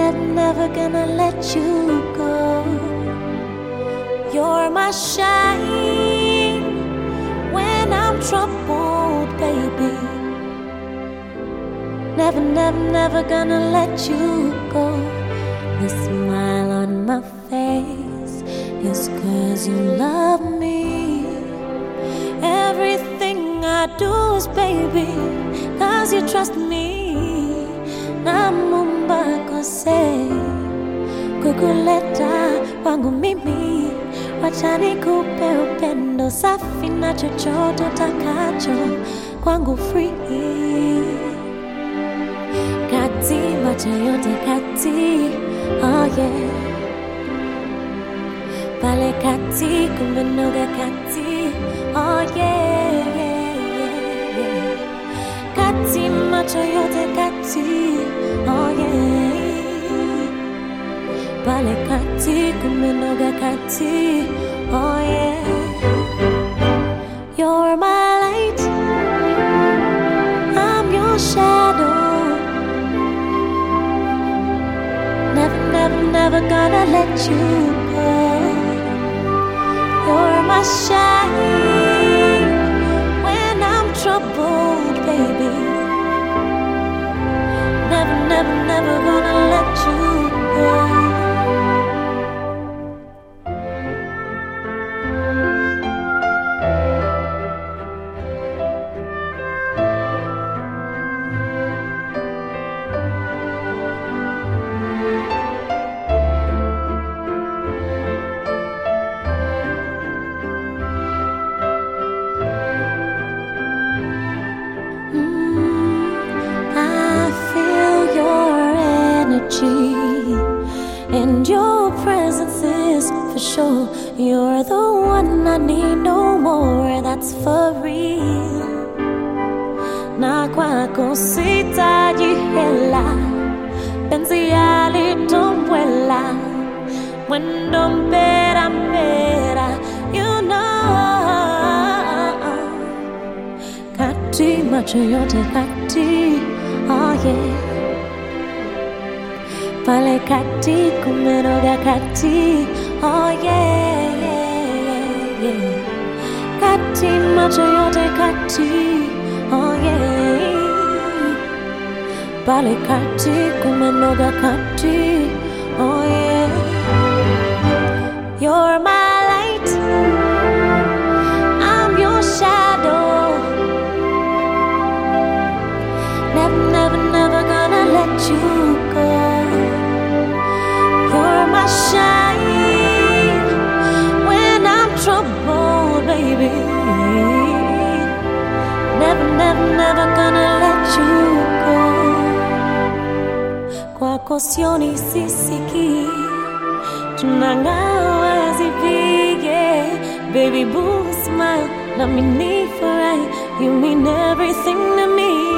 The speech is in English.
never gonna let you go. You're my shine when I'm troubled, baby. Never gonna let you go. The smile on my face is 'cause you love me. Everything I do is, baby, 'cause you trust me. Namuomba kose kukuleta kwangu mimi, wacha nikupe upendo safi na chochote utakacho kwangu free. Kati macho yote kati, oh yeah. Pale kati kumenoga kati, oh yeah, yeah, yeah. Kati macho yote kati, oh yeah. Pale kati kumenoga kati, oh yeah. You're my light, I'm your shadow. Never gonna let you go. You're my shine when I'm troubled, baby. Never gonna let you go. And your presence is for sure. You're the one I need no more, that's for real. Na kwako sitaji hela, penzi yalitombwela, mwendo mpera mpera, you know. Kati macho yote kati, oh yeah. Pale kati kumenoga kati, oh yeah, yeah, yeah. Kati macho yote kati, oh yeah. Pale kati kumenoga kati, oh yeah. You're my light, I'm your shadow. Never gonna let you go. You're my shine when I'm troubled, baby. Never gonna let you go. Kwako sioni sisiki, tunangawa zipige. Baby boo smile, let me need for right. You mean everything to me.